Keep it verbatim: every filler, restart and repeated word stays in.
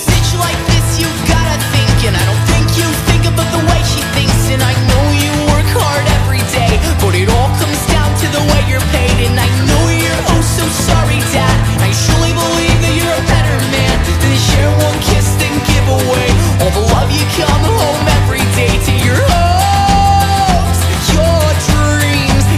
bitch like this, you gotta think. And I don't think you think about the way she thinks. And I know